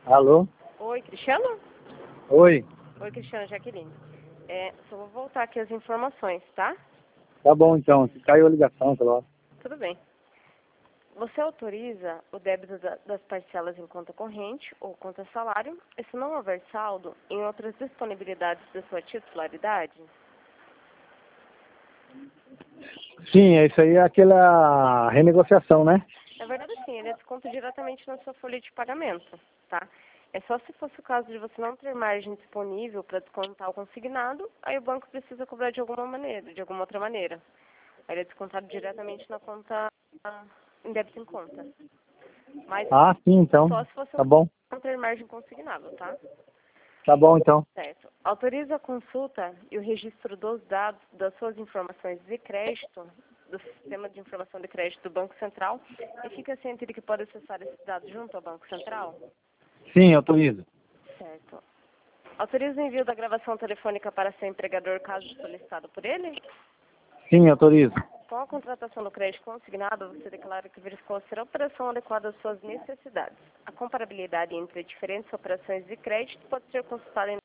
Alô? Oi, Cristiano? Oi. Oi, Cristiano, Jaqueline. Só vou voltar aqui as informações, tá? Tá bom então, se caiu a ligação, tá lá. Tudo bem. Você autoriza o débito das parcelas em conta corrente ou conta salário, e se não houver saldo, em outras disponibilidades da sua titularidade? Sim, isso aí é aquela renegociação, né? Na verdade, sim, ele é desconto diretamente na sua folha de pagamento, tá? É só se fosse o caso de você não ter margem disponível para descontar o consignado, aí o banco precisa cobrar de alguma maneira, de alguma outra maneira. Aí ele é descontado diretamente na conta, em débito em conta. Mas Ah, sim, então. só se fosse Tá bom. não ter margem consignável, tá? Tá bom então. Certo. Autoriza a consulta e o registro dos dados das suas informações de crédito do Sistema de Informação de Crédito do Banco Central e fica ciente de que pode acessar esses dados junto ao Banco Central? Sim, autorizo. Certo. Autoriza o envio da gravação telefônica para seu empregador caso solicitado por ele? Sim, autorizo. Com a contratação do crédito consignado, você declara que verificou ser a operação adequada às suas necessidades. A comparabilidade entre diferentes operações de crédito pode ser consultada em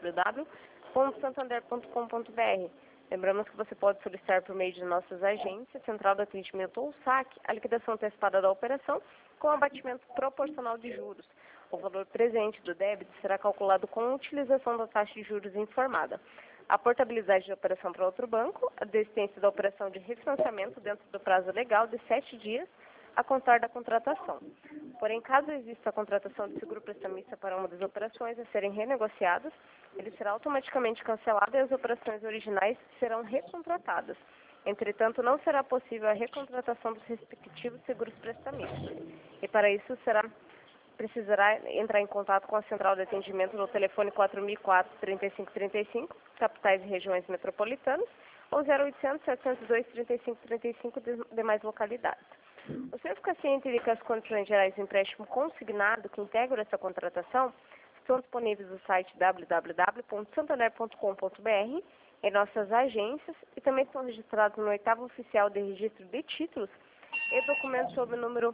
www.santander.com.br. Lembramos que você pode solicitar por meio de nossas agências, Central de Atendimento ou SAC, a liquidação antecipada da operação com abatimento proporcional de juros. O valor presente do débito será calculado com a utilização da taxa de juros informada. A portabilidade de operação para outro banco, a desistência da operação de refinanciamento dentro do prazo legal de 7 dias a contar da contratação. Porém, caso exista a contratação de seguro prestamista para uma das operações a serem renegociadas, ele será automaticamente cancelado e as operações originais serão recontratadas. Entretanto, não será possível a recontratação dos respectivos seguros prestamistas. E para isso precisará entrar em contato com a Central de Atendimento no telefone 4004-3535, capitais e regiões metropolitanas, ou 0800-702-3535 demais localidades. O senhor fica ciente de que as condições gerais de empréstimo consignado que integram essa contratação estão disponíveis no site www.santander.com.br, em nossas agências, e também estão registrados no 8º Oficial de Registro de Títulos e documentos sob o número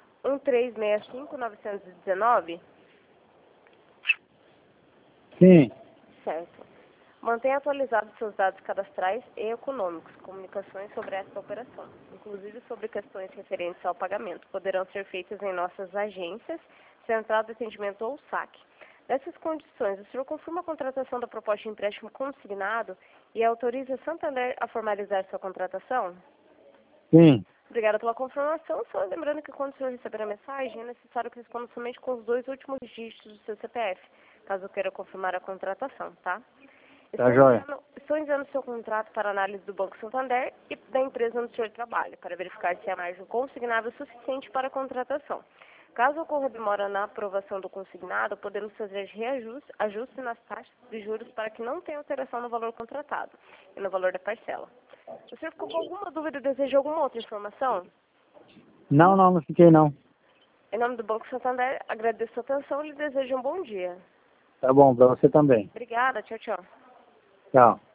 1365919? Sim. Certo. Mantenha atualizados seus dados cadastrais e econômicos, comunicações sobre esta operação, inclusive sobre questões referentes ao pagamento, poderão ser feitas em nossas agências, Central de Atendimento ou SAC. Nessas condições, o senhor confirma a contratação da proposta de empréstimo consignado e autoriza Santander a formalizar sua contratação? Sim. Obrigada pela confirmação. Só lembrando que quando o senhor receber a mensagem, é necessário que responda somente com os 2 últimos dígitos do seu CPF, caso queira confirmar a contratação, tá? Tá joia. Estou enviando seu contrato para análise do Banco Santander e da empresa onde o senhor trabalha, para verificar se há margem consignável suficiente para a contratação. Caso ocorra demora na aprovação do consignado, podemos fazer ajuste nas taxas de juros para que não tenha alteração no valor contratado e no valor da parcela. O senhor ficou com alguma dúvida ou deseja alguma outra informação? Não fiquei não. Em nome do Banco Santander, agradeço a atenção e lhe desejo um bom dia. Tá bom, pra você também. Obrigada, tchau, tchau. Tchau.